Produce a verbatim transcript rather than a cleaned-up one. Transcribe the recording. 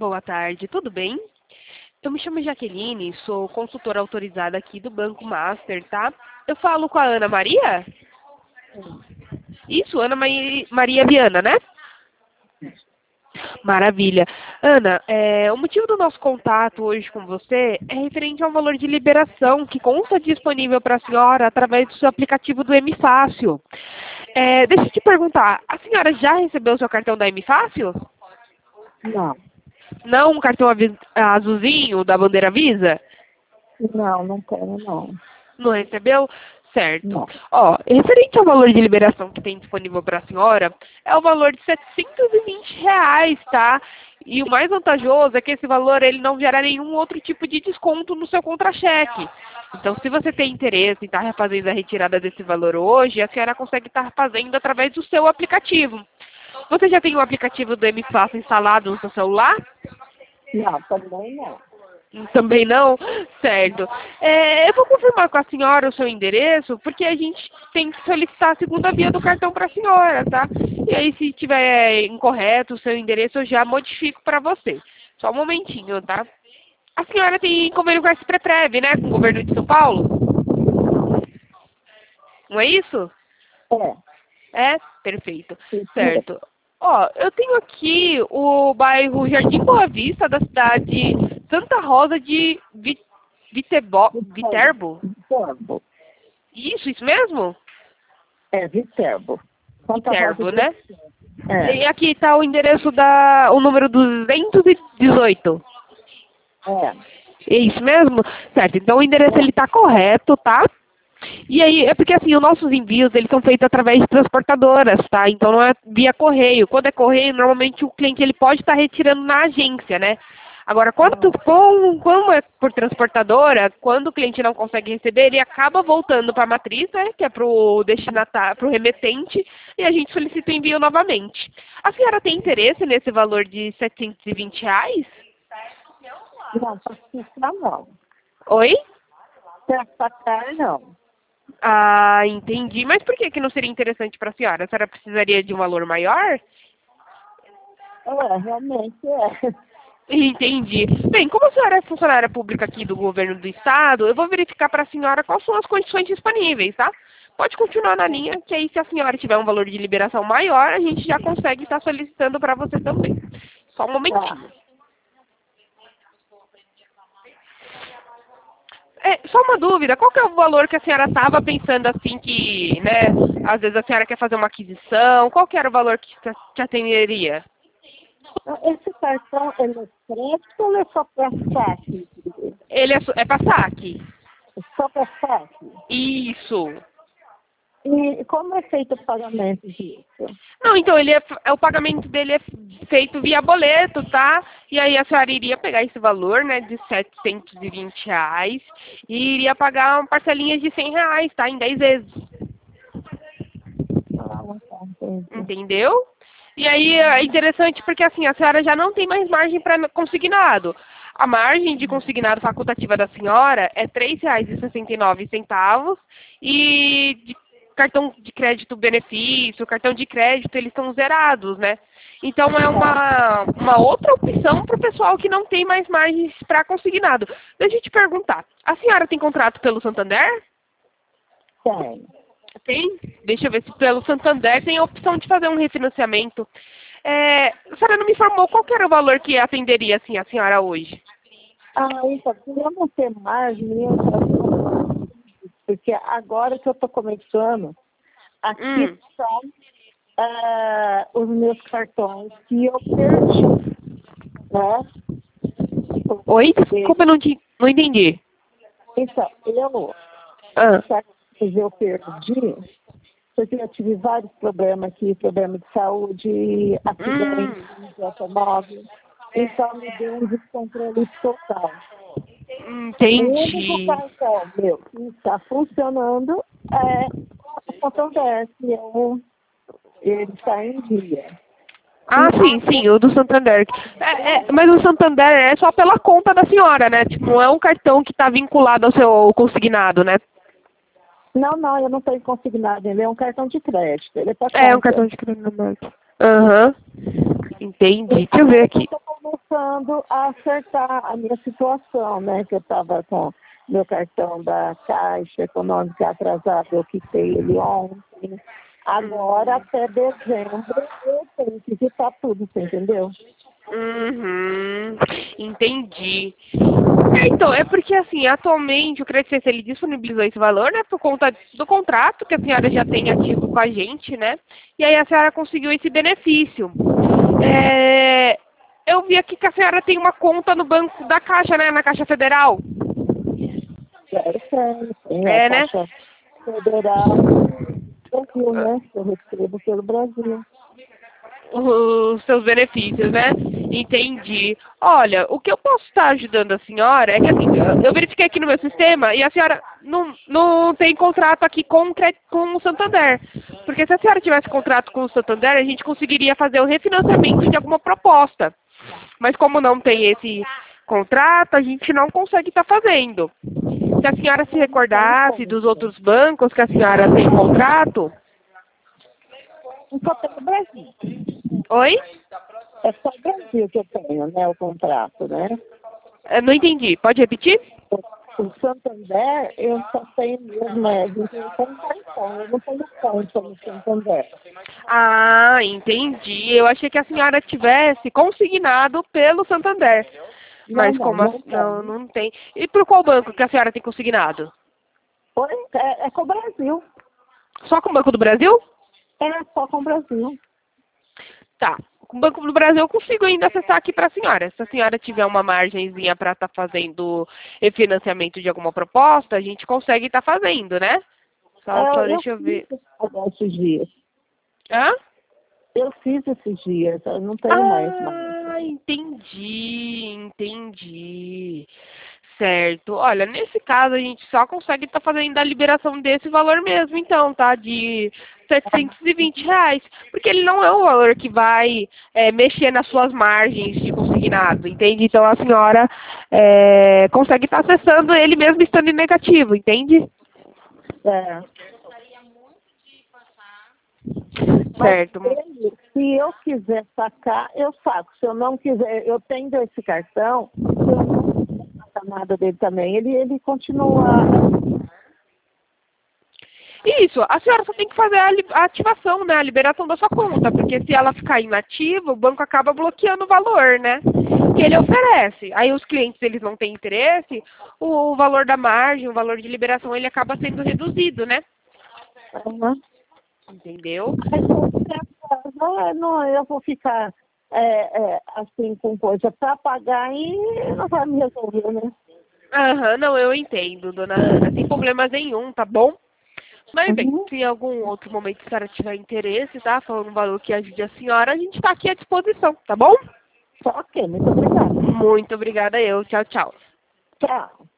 Boa tarde, tudo bem? Eu me chamo Jaqueline, sou consultora autorizada aqui do Banco Master, tá? Eu falo com a Ana Maria? Isso, Ana Mai- Maria Viana, né? Maravilha. Ana, é, o motivo do nosso contato hoje com você é referente ao valor de liberação que consta disponível para a senhora através do seu aplicativo do M Fácil. É, deixa eu te perguntar, a senhora já recebeu o seu cartão da M Fácil? Não, Não um cartão avi- azulzinho da bandeira Visa? não, não quero, não. Não recebeu? Certo. Não. Ó, referente ao valor de liberação que tem disponível para a senhora, é o valor de setecentos e vinte reais, tá? E o mais vantajoso é que esse valor ele não gera nenhum outro tipo de desconto no seu contra-cheque. Então, se você tem interesse em estar fazendo a retirada desse valor hoje, a senhora consegue estar fazendo através do seu aplicativo. Você já tem o aplicativo do M Fácil instalado no seu celular? Não, também não. Também não? Certo. É, eu vou confirmar com a senhora o seu endereço, porque a gente tem que solicitar a segunda via do cartão para a senhora, tá? E aí, se tiver incorreto o seu endereço, eu já modifico para você. Só um momentinho, tá? A senhora tem convênio com a Expreprev, né? Com o governo de São Paulo? Não é isso? É, É? Perfeito. sim, senhora. Certo. Ó, eu tenho aqui o bairro Jardim Boa Vista, da cidade Santa Rosa de Vi- Vitebo, Viterbo. Viterbo. Isso, isso mesmo? É, Viterbo. Santa Rosa Viterbo, do né? Sul. É, E aqui está o endereço da, o número duzentos e dezoito. é, É isso mesmo? Certo, então o endereço ele está correto, tá? E aí, é porque assim, os nossos envios, eles são feitos através de transportadoras, tá? Então não é via correio. Quando é correio, normalmente o cliente ele pode estar retirando na agência, né? Agora, quando, com, como é por transportadora, quando o cliente não consegue receber, ele acaba voltando para a matriz, né? Que é para o destinatário, para o remetente, e a gente solicita o envio novamente. A senhora tem interesse nesse valor de setecentos e vinte reais? não, para ficar não. Oi? Para pagar, não. Ah, entendi. Mas por que que não seria interessante para a senhora? A senhora precisaria de um valor maior? É, realmente é. Entendi. Bem, como a senhora é funcionária pública aqui do governo do estado, eu vou verificar para a senhora quais são as condições disponíveis, tá? Pode continuar na linha, que aí se a senhora tiver um valor de liberação maior, a gente já consegue estar solicitando para você também. Só um Tá. momentinho. É, só uma dúvida, qual que é o valor que a senhora estava pensando assim que, né, às vezes a senhora quer fazer uma aquisição, qual que era o valor que te te atenderia? Esse cartão, ele é crédito ou é só para saque? Ele é, so- é para saque? É só para saque? Isso. E como é feito o pagamento disso? Não, então ele é, é- o pagamento dele é feito via boleto, tá? E aí a senhora iria pegar esse valor, né, de setecentos e vinte reais e iria pagar uma parcelinha de cem reais, tá? Em dez vezes. Ah, tá, entendi. Entendeu? E aí é interessante porque assim, a senhora já não tem mais margem para consignado. A margem de consignado facultativa da senhora é três reais e sessenta e nove centavos e de cartão de crédito benefício, cartão de crédito, eles estão zerados, né? Então é uma, uma outra opção para o pessoal que não tem mais margens para consignado. Deixa eu te perguntar, a senhora tem contrato pelo Santander? Tem. Tem? Deixa eu ver se pelo Santander tem a opção de fazer um refinanciamento. É, a senhora não me informou qual que era o valor que atenderia assim, a senhora hoje? Ah, então, se eu não ter margem, eu já- porque agora que eu estou começando, aqui Hum. são ah, os meus cartões que eu perdi, né? Oi? Porque, Desculpa, eu não, te, não entendi. então, eu, Ah. sabe, eu perdi, porque eu tive vários problemas aqui, problema de saúde, acidente Hum. de automóvel, então me deu um descontrole total. O único Entendi. cartão meu que está funcionando é o Santander, que eu, ele está em dia. Ah, E sim, sim, o do Santander. É, é, mas o Santander é só pela conta da senhora, né? Tipo, não é um cartão que está vinculado ao seu consignado, né? não, não, eu não tenho consignado, ele é um cartão de crédito, ele é para É um conta. cartão de crédito normal. Aham. Entendi. Deixa eu ver Agora que eu aqui. estou começando a acertar a minha situação, né? Que eu estava com meu cartão da Caixa Econômica atrasado, eu quitei ele ontem. Agora, até dezembro, eu tenho que quitar tudo, você entendeu? Uhum, entendi. É, então, é porque assim, atualmente o Credit Suisse, ele disponibilizou esse valor, né, por conta do contrato que a senhora já tem ativo com a gente, né, e aí a senhora conseguiu esse benefício. É, eu vi aqui que a senhora tem uma conta no banco da Caixa, né, na Caixa Federal. É, tem, tem a É, né? Caixa Federal do Brasil, né? Que eu recebo pelo Brasil. Os seus benefícios, né? Entendi. Olha, o que eu posso estar ajudando a senhora é que assim, eu verifiquei aqui no meu sistema e a senhora não, não tem contrato aqui com, o cre- com o Santander. Porque se a senhora tivesse contrato com o Santander, a gente conseguiria fazer o refinanciamento de alguma proposta. Mas como não tem esse contrato, a gente não consegue estar fazendo. Se a senhora se recordasse dos outros bancos que a senhora tem contrato... Só tem o Brasil. Oi? É só o Brasil que eu tenho, né? O contrato, né? Eu não entendi. Pode repetir? O Santander, eu só tenho mesmo, é, eu tenho cartão, eu não tenho conta no Santander. Ah, entendi. Eu achei que a senhora tivesse consignado pelo Santander. Não, Mas não, como a... não não, tenho. não tem. E por qual banco que a senhora tem consignado? Oi? É, é com o Brasil. Só com o Banco do Brasil? É só com o Brasil. Tá. Com o Banco do Brasil eu consigo ainda acessar aqui para a senhora. Se a senhora tiver uma margenzinha para estar fazendo refinanciamento de alguma proposta, a gente consegue estar fazendo, né? Só, só É, eu deixa eu fiz ver. esses dias. Hã? Eu fiz esses dias, eu não tenho mais, mais. Ah, entendi, entendi. Certo. Olha, nesse caso a gente só consegue estar fazendo a liberação desse valor mesmo, então, tá? De setecentos e vinte reais. Porque ele não é um valor que vai é, mexer nas suas margens de consignado, entende? Então a senhora é, consegue estar acessando ele mesmo estando em negativo, entende? É. Mas Certo. ele, se eu quiser sacar, eu saco. Se eu não quiser, eu tenho esse cartão, se eu não quiser sacar nada dele também, ele, ele continua. Isso, a senhora só tem que fazer a, li- a ativação, né? A liberação da sua conta, porque se ela ficar inativa, o banco acaba bloqueando o valor, né? Que ele oferece. Aí os clientes, eles não têm interesse, o, o valor da margem, o valor de liberação, ele acaba sendo reduzido, né? Uhum. Entendeu? Mas eu, não, eu vou ficar é, é, assim com coisa para pagar e não vai me resolver, né? Aham, não, eu entendo, dona Ana, sem problemas nenhum, tá bom? Mas bem, Uhum. se em algum outro momento a senhora tiver interesse, tá? Falando um valor que ajude a senhora, a gente tá aqui à disposição, tá bom? Ok, muito obrigada. Muito obrigada eu. Tchau, tchau. Tchau.